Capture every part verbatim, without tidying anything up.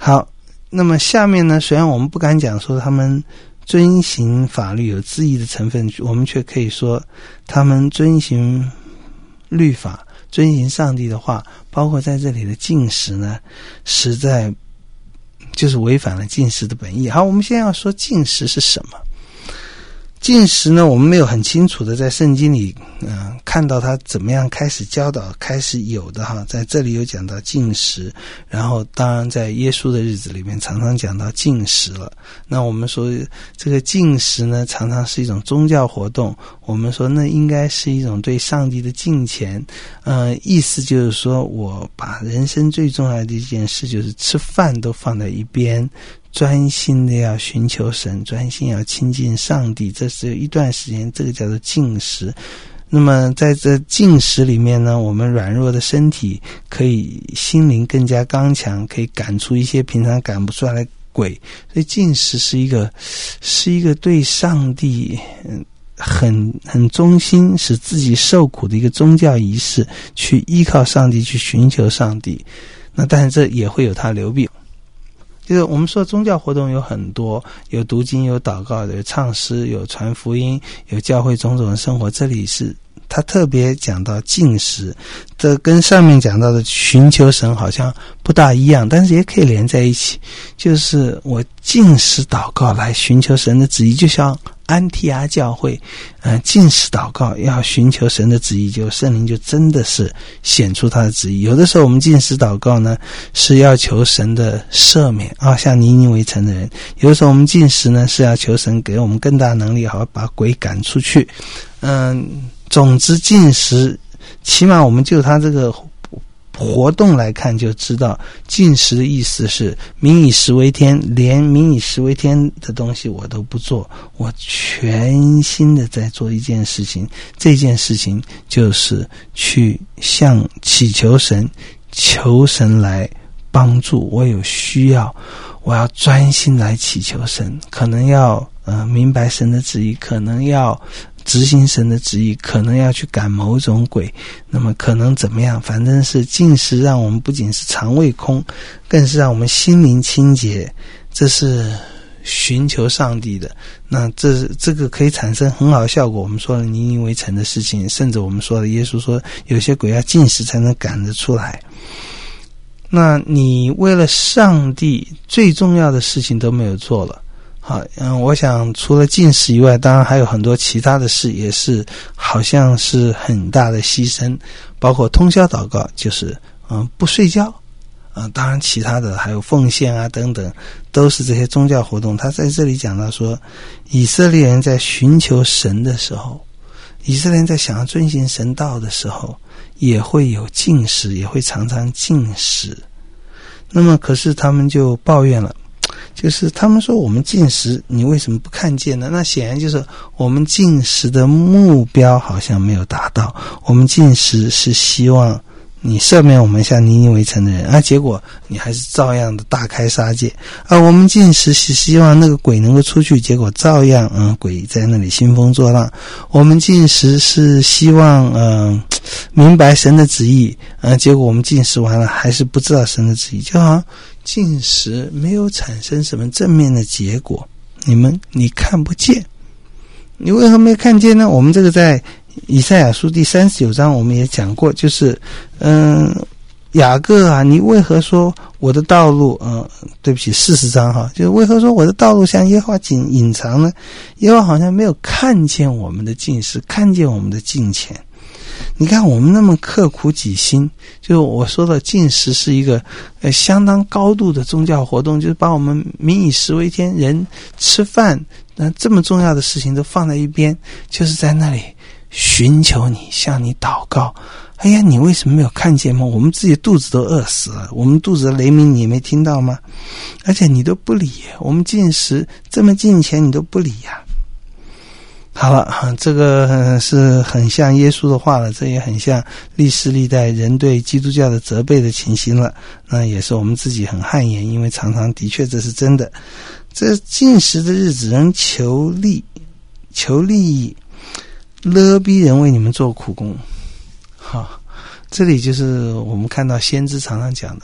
好，那么下面呢，虽然我们不敢讲说他们遵行法律有质疑的成分，我们却可以说他们遵行律法，遵行上帝的话，包括在这里的禁食呢，实在就是违反了禁食的本意。好，我们现在要说禁食是什么。禁食呢，我们没有很清楚的在圣经里嗯、呃、看到他怎么样开始教导，开始有的哈，在这里有讲到禁食，然后当然在耶稣的日子里面常常讲到禁食了。那我们说这个禁食呢，常常是一种宗教活动，我们说那应该是一种对上帝的敬虔，呃，意思就是说我把人生最重要的一件事，就是吃饭都放在一边，专心的要寻求神，专心要亲近上帝，这是一段时间，这个叫做禁食。那么在这禁食里面呢，我们软弱的身体可以心灵更加刚强，可以赶出一些平常赶不出来的鬼。所以禁食是一个是一个对上帝嗯很很忠心，使自己受苦的一个宗教仪式，去依靠上帝，去寻求上帝。那但是这也会有它流弊。就是我们说宗教活动有很多，有读经，有祷告，有唱诗，有传福音，有教会种种的生活。这里是他特别讲到禁食，这跟上面讲到的寻求神好像不大一样，但是也可以连在一起。就是我禁食祷告来寻求神的旨意，就像安提阿教会呃，禁食祷告要寻求神的旨意，就圣灵就真的是显出他的旨意。有的时候我们禁食祷告呢，是要求神的赦免啊，像尼尼微城的人。有的时候我们禁食呢，是要求神给我们更大能力，好把鬼赶出去。嗯，总之禁食起码我们就他这个活动来看就知道，禁食的意思是民以食为天，连民以食为天的东西我都不做，我全心的在做一件事情，这件事情就是去向祈求神，求神来帮助我，有需要我要专心来祈求神，可能要呃明白神的旨意，可能要执行神的旨意，可能要去赶某种鬼，那么可能怎么样，反正是禁食让我们不仅是肠胃空，更是让我们心灵清洁，这是寻求上帝的。那这这个可以产生很好的效果。我们说了尼尼微城的事情，甚至我们说了耶稣说有些鬼要禁食才能赶得出来。那你为了上帝最重要的事情都没有做了。好，嗯，我想除了禁食以外，当然还有很多其他的事，也是好像是很大的牺牲，包括通宵祷告，就是嗯不睡觉，嗯，当然其他的还有奉献啊等等，都是这些宗教活动。他在这里讲到说，以色列人在寻求神的时候，以色列人在想要遵行神道的时候，也会有禁食，也会常常禁食。那么可是他们就抱怨了。就是他们说我们禁食你为什么不看见呢？那显然就是我们禁食的目标好像没有达到，我们禁食是希望你赦免我们像尼尼微城的人啊，结果你还是照样的大开杀戒啊。我们禁食是希望那个鬼能够出去，结果照样嗯鬼在那里兴风作浪。我们禁食是希望嗯明白神的旨意，嗯结果我们禁食完了还是不知道神的旨意，就好像禁食没有产生什么正面的结果，你们你看不见。你为何没有看见呢？我们这个在以赛亚书第三十九章我们也讲过，就是嗯雅各啊，你为何说我的道路嗯对不起四十章哈，就是为何说我的道路向耶和华隐隐藏呢？耶和华好像没有看见我们的禁食，看见我们的敬虔。你看我们那么刻苦己心，就是我说的禁食是一个呃相当高度的宗教活动，就是把我们民以食为天，人吃饭那这么重要的事情都放在一边，就是在那里寻求你，向你祷告。哎呀，你为什么没有看见吗？我们自己肚子都饿死了，我们肚子的雷鸣你没听到吗？而且你都不理，我们禁食这么敬虔你都不理呀、啊。好了，这个是很像耶稣的话了，这也很像历史历代人对基督教的责备的情形了。那也是我们自己很汗颜，因为常常的确这是真的。这禁食的日子人求利求利益，勒逼人为你们做苦工。好，这里就是我们看到先知常常讲的，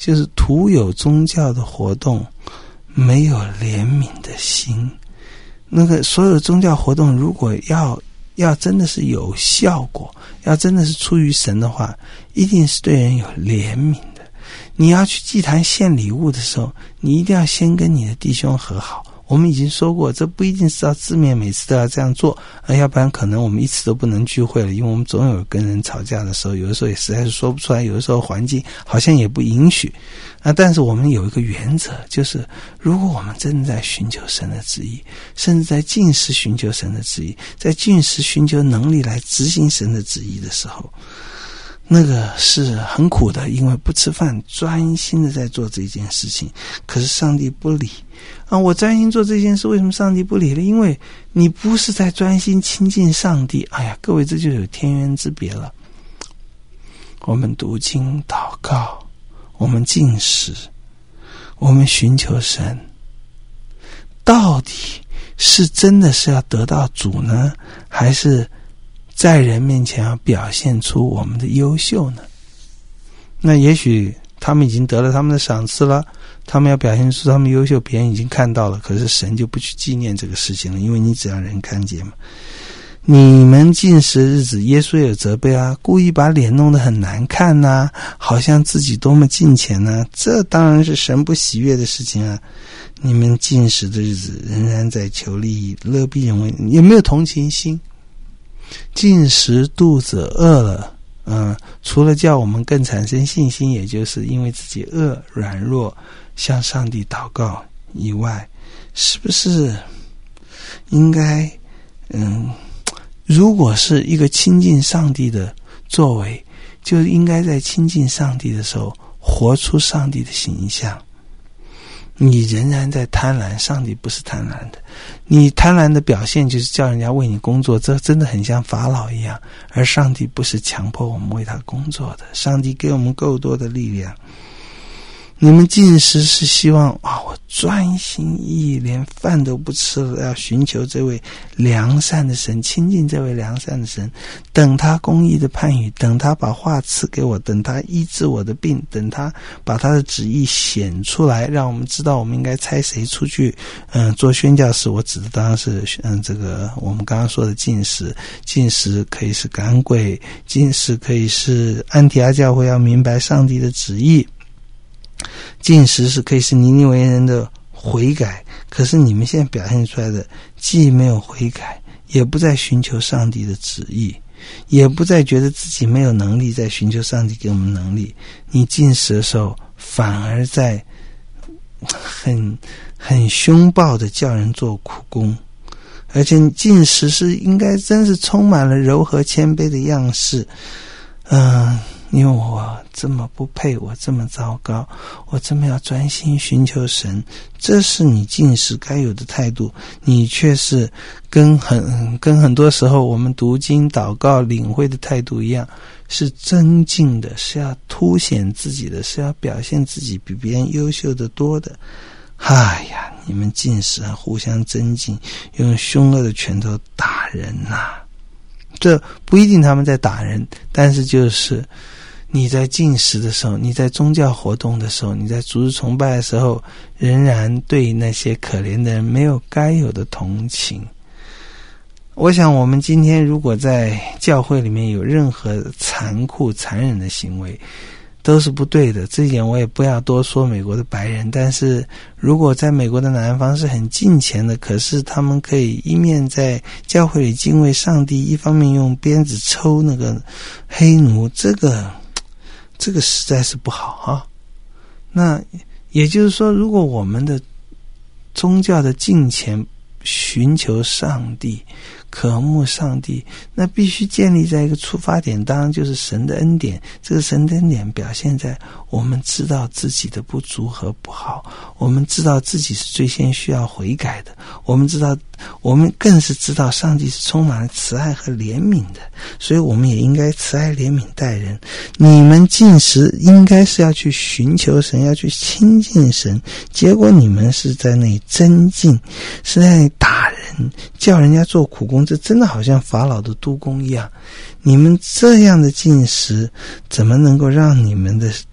就是徒有宗教的活动，没有怜悯的心。那个所有宗教活动如果要要真的是有效果，要真的是出于神的话，一定是对人有怜悯的。你要去祭坛献礼物的时候，你一定要先跟你的弟兄和好。我们已经说过，这不一定是要字面每次都要这样做，呃，要不然可能我们一次都不能聚会了，因为我们总有跟人吵架的时候，有的时候也实在是说不出来，有的时候环境好像也不允许啊。但是我们有一个原则，就是如果我们真的在寻求神的旨意，甚至在禁食寻求神的旨意，在禁食寻求能力来执行神的旨意的时候，那个是很苦的，因为不吃饭专心的在做这件事情，可是上帝不理啊！我专心做这件事，为什么上帝不理了？因为你不是在专心亲近上帝。哎呀，各位，这就有天渊之别了。我们读经祷告，我们禁食，我们寻求神，到底是真的是要得到主呢，还是在人面前要表现出我们的优秀呢？那也许他们已经得了他们的赏赐了，他们要表现出他们优秀，别人已经看到了，可是神就不去纪念这个事情了，因为你只让人看见嘛。你们禁食日子，耶稣也有责备啊，故意把脸弄得很难看啊，好像自己多么敬虔啊，这当然是神不喜悦的事情啊。你们禁食的日子，仍然在求利益，勒逼人为，有没有同情心？禁食肚子饿了，嗯，除了叫我们更产生信心，也就是因为自己饿软弱向上帝祷告以外，是不是应该嗯，如果是一个亲近上帝的作为，就应该在亲近上帝的时候活出上帝的形象。你仍然在贪婪，上帝不是贪婪的。你贪婪的表现就是叫人家为你工作，这真的很像法老一样，而上帝不是强迫我们为他工作的，上帝给我们够多的力量。你们禁食是希望啊，我专心一意，连饭都不吃了，要寻求这位良善的神，亲近这位良善的神，等他公义的判语，等他把话赐给我，等他医治我的病，等他把他的旨意显出来，让我们知道我们应该差谁出去嗯做宣教士。我指的当然是嗯这个我们刚刚说的禁食，禁食可以是赶鬼，禁食可以是安提阿教会要明白上帝的旨意，禁食是可以是尼尼微人的悔改，可是你们现在表现出来的既没有悔改，也不再寻求上帝的旨意，也不再觉得自己没有能力在寻求上帝给我们能力。你禁食的时候反而在很很凶暴的叫人做苦工，而且禁食是应该真是充满了柔和谦卑的样式。嗯，因为我这么不配，我这么糟糕，我这么要专心寻求神，这是你禁食该有的态度。你却是跟很跟很多时候我们读经祷告领会的态度一样，是增进的，是要凸显自己的，是要表现自己比别人优秀的多的。哎呀，你们禁食啊，互相增进，用凶恶的拳头打人啊，这不一定他们在打人，但是就是你在禁食的时候，你在宗教活动的时候，你在主日崇拜的时候，仍然对那些可怜的人没有该有的同情。我想我们今天如果在教会里面有任何残酷残忍的行为，都是不对的。这一点我也不要多说美国的白人，但是如果在美国的南方是很敬虔的，可是他们可以一面在教会里敬畏上帝，一方面用鞭子抽那个黑奴，这个这个实在是不好啊。那也就是说，如果我们的宗教的敬虔寻求上帝，渴慕上帝，那必须建立在一个出发点，当然就是神的恩典。这个神的恩典表现在我们知道自己的不足和不好，我们知道自己是最先需要悔改的，我们知道我们更是知道上帝是充满了慈爱和怜悯的，所以我们也应该慈爱怜悯待人。你们禁食应该是要去寻求神，要去亲近神，结果你们是在那里增进，是在那里打人，叫人家做苦工，这真的好像法老的督工一样。你们这样的禁食怎么能够让你们的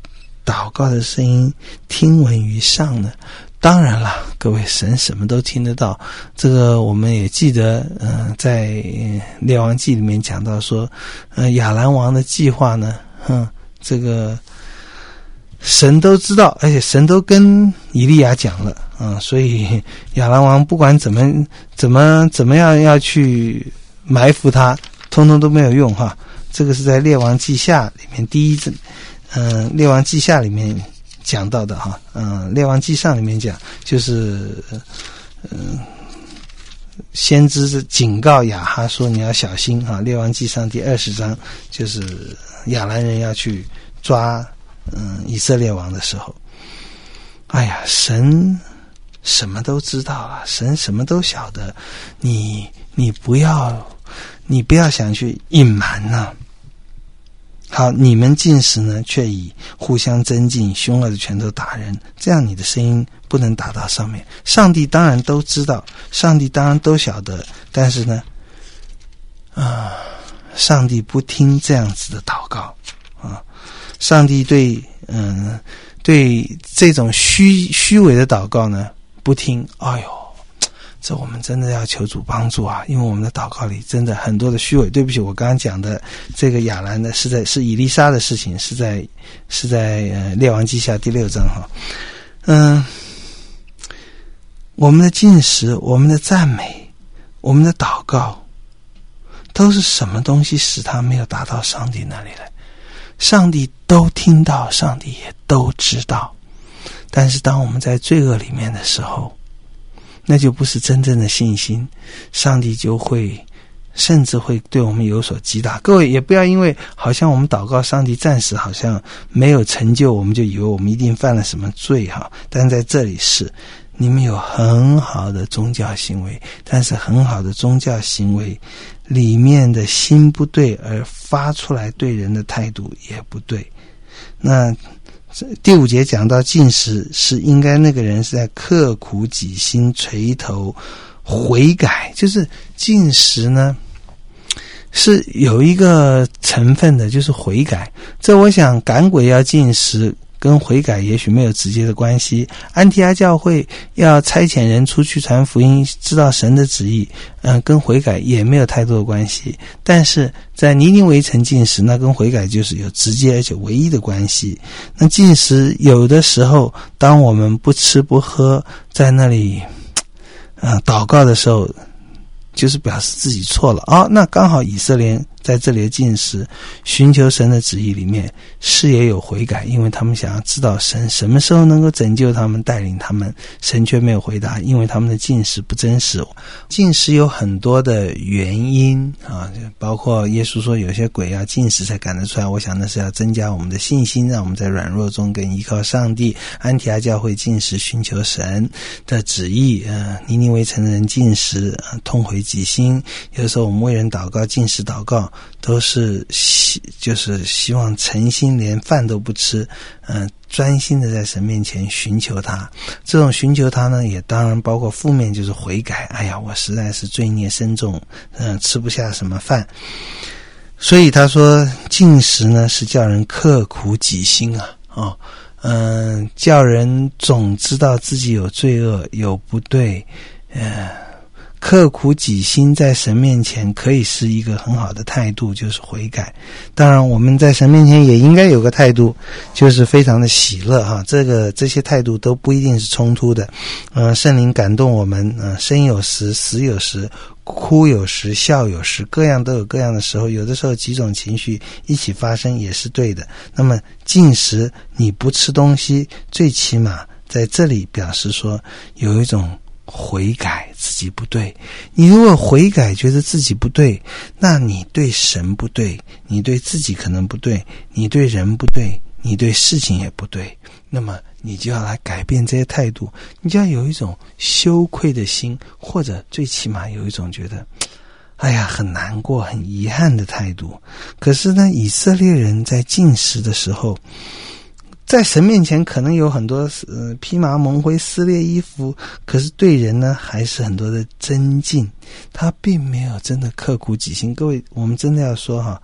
祷告的声音听闻于上呢？当然啦，各位，神什么都听得到。这个我们也记得，嗯、呃，在列王记里面讲到说，呃，亚兰王的计划呢，哼，这个神都知道，而且神都跟以利亚讲了，嗯，所以亚兰王不管怎么怎么怎么样要去埋伏他，通通都没有用哈。这个是在列王记下里面第一阵，嗯、呃，列王记下里面讲到的哈，嗯、呃，列王记上里面讲，就是嗯、呃，先知是警告亚哈说你要小心哈。列王记上第二十章就是亚兰人要去抓嗯以色列王的时候，哎呀，神什么都知道啊，神什么都晓得，你你不要你不要想去隐瞒呐、啊。好，你们进食呢，却以互相争竞、凶恶的拳头打人，这样你的声音不能打到上面。上帝当然都知道，上帝当然都晓得，但是呢，啊，上帝不听这样子的祷告啊，上帝对嗯对这种虚虚伪的祷告呢不听。哎呦，这我们真的要求主帮助啊，因为我们的祷告里真的很多的虚伪。对不起，我刚刚讲的这个亚兰的是在是以利沙的事情，是在是在呃列王记下第六章哈。嗯、呃，我们的进食，我们的赞美，我们的祷告，都是什么东西使他没有达到上帝那里来？上帝都听到，上帝也都知道，但是当我们在罪恶里面的时候，那就不是真正的信心，上帝就会甚至会对我们有所击打。各位也不要因为好像我们祷告上帝暂时好像没有成就，我们就以为我们一定犯了什么罪哈。但在这里是你们有很好的宗教行为，但是很好的宗教行为里面的心不对，而发出来对人的态度也不对。那第五节讲到进食是应该那个人是在刻苦己心，垂头悔改，就是进食呢是有一个成分的，就是悔改。这我想赶鬼要进食跟悔改也许没有直接的关系。安提阿教会要差遣人出去传福音，知道神的旨意，嗯、呃，跟悔改也没有太多的关系。但是在尼尼微城进食，那跟悔改就是有直接而且唯一的关系。那进食有的时候，当我们不吃不喝，在那里，呃，祷告的时候，就是表示自己错了啊、哦。那刚好以色列在这里的进食，寻求神的旨意里面是也有悔改，因为他们想要知道神什么时候能够拯救他们，带领他们，神却没有回答，因为他们的进食不真实。进食有很多的原因啊，包括耶稣说有些鬼要进食才赶得出来，我想那是要增加我们的信心，让我们在软弱中更依靠上帝。安提阿教会进食寻求神的旨意，呃，尼尼微城的人进食、呃、痛悔己心。有的时候我们为人祷告，进食祷告都是希就是希望诚心连饭都不吃，嗯、呃，专心的在神面前寻求他。这种寻求他呢，也当然包括负面，就是悔改。哎呀，我实在是罪孽深重，嗯、呃，吃不下什么饭。所以他说，进食呢是叫人刻苦己心啊，哦，嗯、呃，叫人总知道自己有罪恶，有不对，呃。刻苦己心在神面前可以是一个很好的态度，就是悔改。当然我们在神面前也应该有个态度，就是非常的喜乐哈。这个这些态度都不一定是冲突的。呃圣灵感动我们，呃生有时，死有时，哭有时，笑有时，各样都有各样的时候。有的时候几种情绪一起发生也是对的。那么进食你不吃东西，最起码在这里表示说有一种悔改自己不对。你如果悔改觉得自己不对，那你对神不对，你对自己可能不对，你对人不对，你对事情也不对，那么你就要来改变这些态度，你就要有一种羞愧的心，或者最起码有一种觉得哎呀很难过很遗憾的态度。可是呢，以色列人在进食的时候，在神面前可能有很多呃披麻蒙灰撕裂衣服，可是对人呢还是很多的增进，他并没有真的刻苦己心。各位，我们真的要说哈，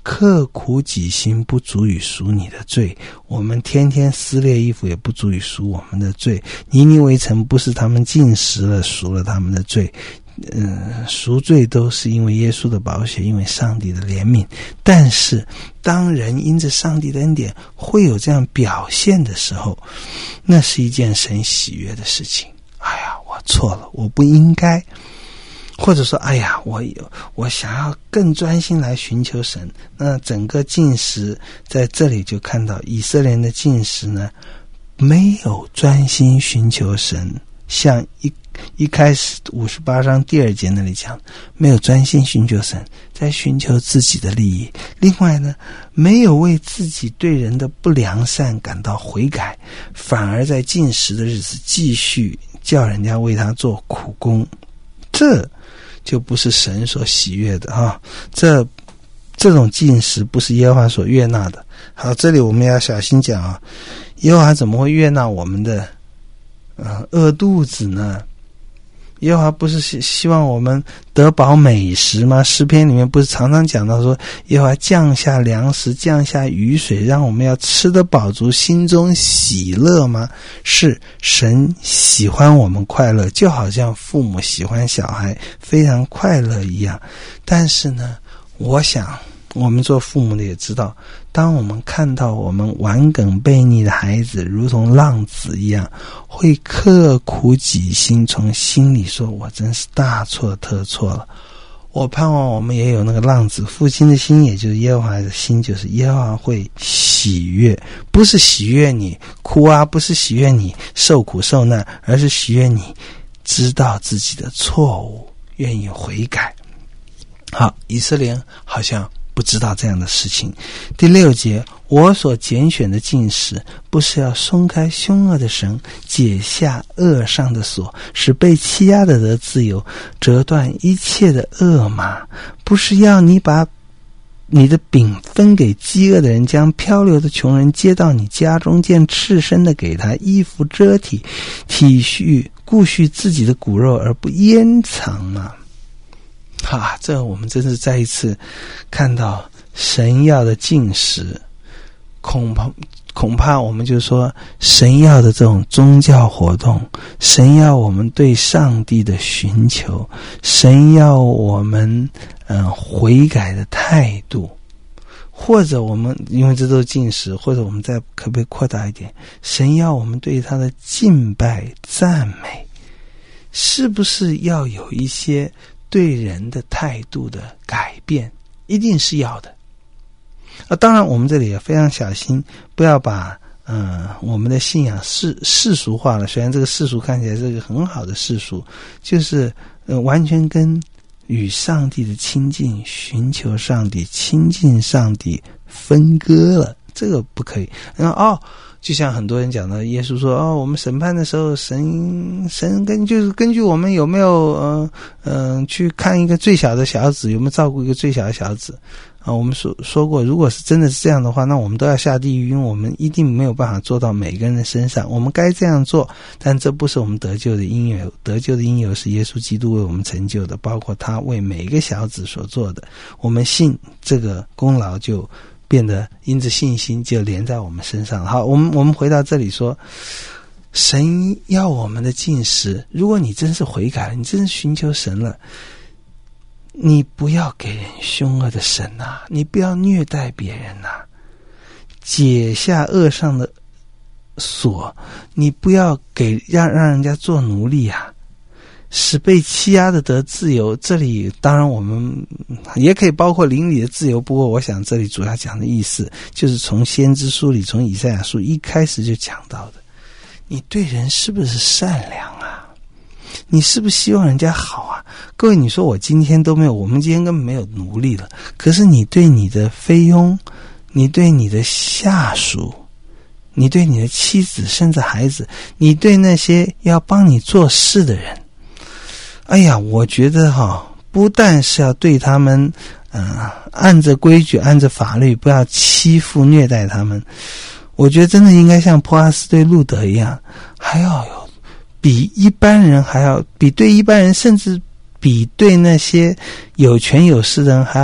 刻苦己心不足以赎你的罪，我们天天撕裂衣服也不足以赎我们的罪。尼尼微城不是他们进食了赎了他们的罪，嗯，赎罪都是因为耶稣的宝血，因为上帝的怜悯。但是当人因着上帝的恩典会有这样表现的时候，那是一件神喜悦的事情。哎呀，我错了，我不应该，或者说哎呀，我有我想要更专心来寻求神。那整个禁食在这里就看到以色列人的禁食呢，没有专心寻求神，像一一开始五十八章第二节那里讲，没有专心寻求神，在寻求自己的利益。另外呢，没有为自己对人的不良善感到悔改，反而在禁食的日子继续叫人家为他做苦工，这就不是神所喜悦的啊！这这种禁食不是耶和华所悦纳的。好，这里我们要小心讲啊，耶和华怎么会悦纳我们的呃饿肚子呢？耶和华不是希希望我们得饱美食吗？诗篇里面不是常常讲到说，耶和华降下粮食，降下雨水，让我们要吃得饱足，心中喜乐吗？是，神喜欢我们快乐，就好像父母喜欢小孩非常快乐一样。但是呢，我想我们做父母的也知道，当我们看到我们顽梗悖逆的孩子如同浪子一样，会刻苦己心，从心里说，我真是大错特错了。我盼望我们也有那个浪子父亲的心，也就是耶和华的心，就是耶和华会喜悦，不是喜悦你哭啊，不是喜悦你受苦受难，而是喜悦你知道自己的错误，愿意悔改。好，以色列人好像不知道这样的事情。第六节，我所拣选的禁食，不是要松开凶恶的绳，解下恶上的锁，使被欺压的得自由，折断一切的恶马，不是要你把你的饼分给饥饿的人，将漂流的穷人接到你家中，见赤身的给他衣服遮体，体恤顾恤自己的骨肉而不掩藏吗？啊，这我们真是再一次看到神要的禁食，恐怕恐怕我们就说神要的这种宗教活动，神要我们对上帝的寻求，神要我们嗯、呃、悔改的态度，或者我们因为这都是禁食，或者我们再可不可以扩大一点，神要我们对他的敬拜赞美，是不是要有一些对人的态度的改变？一定是要的。啊，当然我们这里也非常小心，不要把嗯、呃、我们的信仰世世俗化了。虽然这个世俗看起来是一个很好的世俗，就是呃完全跟与上帝的亲近、寻求上帝、亲近上帝分割了，这个不可以。然后哦。就像很多人讲的，耶稣说哦，我们审判的时候，神神根就是根据我们有没有嗯嗯、呃、去看一个最小的小子，有没有照顾一个最小的小子啊？我们说说过，如果是真的是这样的话，那我们都要下地狱，因为我们一定没有办法做到每个人的身上。我们该这样做，但这不是我们得救的因由，得救的因由是耶稣基督为我们成就的，包括他为每一个小子所做的。我们信这个功劳就变得因着信心就连在我们身上。好，我们我们回到这里说，神要我们的禁食，如果你真是悔改了，你真是寻求神了，你不要给人凶恶的神啊，你不要虐待别人啊，解下恶上的锁，你不要给让让人家做奴隶啊，使被欺压的得自由。这里当然我们也可以包括邻里的自由，不过我想这里主要讲的意思就是从先知书里，从以赛亚书一开始就讲到的，你对人是不是善良啊？你是不是希望人家好啊？各位，你说我今天都没有，我们今天根本没有奴隶了，可是你对你的菲佣，你对你的下属，你对你的妻子甚至孩子，你对那些要帮你做事的人，哎呀，我觉得哈，不但是要对他们呃，按着规矩按着法律，不要欺负虐待他们，我觉得真的应该像波阿斯对路德一样，还要有比一般人还要比对一般人，甚至比对那些有权有势的人还要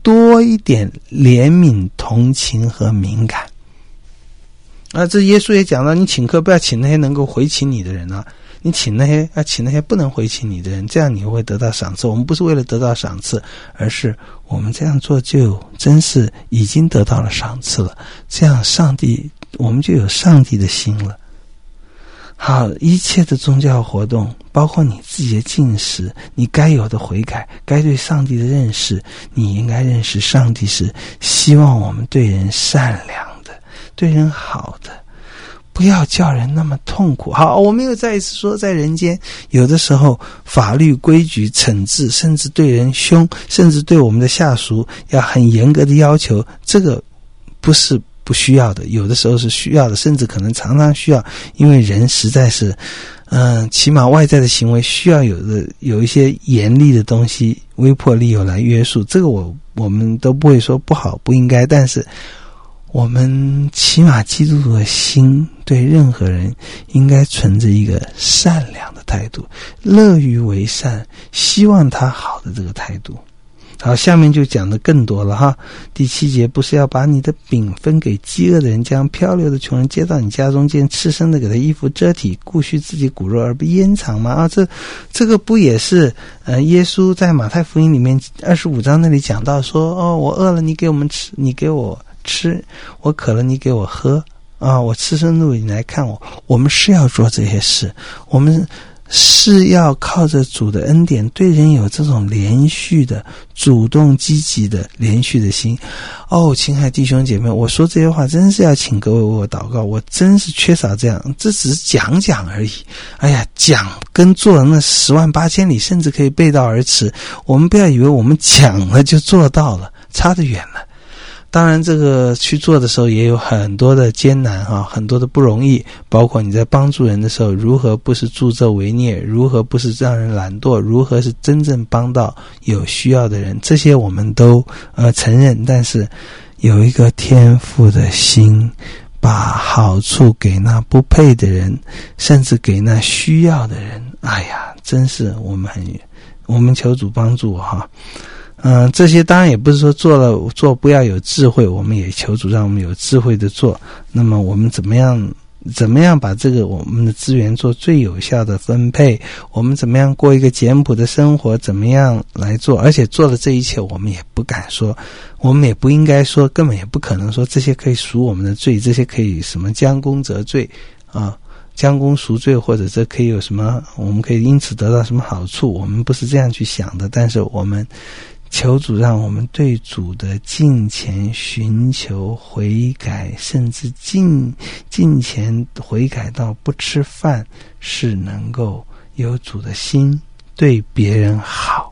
多一点怜悯、同情和敏感。啊，这耶稣也讲到，你请客不要请那些能够回请你的人啊，你请那些啊，请那些不能回请你的人，这样你会得到赏赐。我们不是为了得到赏赐，而是我们这样做就真是已经得到了赏赐了。这样上帝，我们就有上帝的心了。好，一切的宗教活动，包括你自己的进食，你该有的悔改，该对上帝的认识，你应该认识上帝是希望我们对人善良的，对人好的，不要叫人那么痛苦。好，我们又再一次说，在人间有的时候法律规矩惩治，甚至对人凶，甚至对我们的下属要很严格的要求，这个不是不需要的，有的时候是需要的，甚至可能常常需要，因为人实在是嗯，起码外在的行为需要有的有一些严厉的东西，威迫利诱来约束，这个我我们都不会说不好不应该，但是我们起码基督徒的心对任何人应该存着一个善良的态度，乐于为善，希望他好的这个态度。好，下面就讲的更多了哈。第七节，不是要把你的饼分给饥饿的人，将漂流的穷人接到你家中间，赤身的给他衣服遮体，顾恤自己骨肉而不淹藏吗？啊，这这个不也是呃耶稣在马太福音里面二十五章那里讲到说，哦，我饿了你给我们吃，你给我吃，我渴了你给我喝啊，我赤身露你来看我。我们是要做这些事，我们是要靠着主的恩典，对人有这种连续的主动积极的连续的心。哦，亲爱弟兄姐妹，我说这些话真是要请各位为我祷告，我真是缺少这样，这只是讲讲而已。哎呀，讲跟做那十万八千里，甚至可以背道而驰。我们不要以为我们讲了就做到了，差得远了。当然这个去做的时候也有很多的艰难哈，很多的不容易，包括你在帮助人的时候，如何不是助纣为虐，如何不是让人懒惰，如何是真正帮到有需要的人，这些我们都呃承认。但是有一个天父的心，把好处给那不配的人，甚至给那需要的人，哎呀，真是我们很我们求主帮助哈。嗯，这些当然也不是说做了做不要有智慧，我们也求主让我们有智慧的做。那么我们怎么样怎么样把这个我们的资源做最有效的分配，我们怎么样过一个简朴的生活，怎么样来做，而且做了这一切我们也不敢说，我们也不应该说，根本也不可能说这些可以赎我们的罪，这些可以什么将功折罪啊，将功赎罪，或者这可以有什么，我们可以因此得到什么好处，我们不是这样去想的。但是我们求主让我们对主的敬虔寻求悔改，甚至敬敬虔悔改到不吃饭，是能够有主的心对别人好。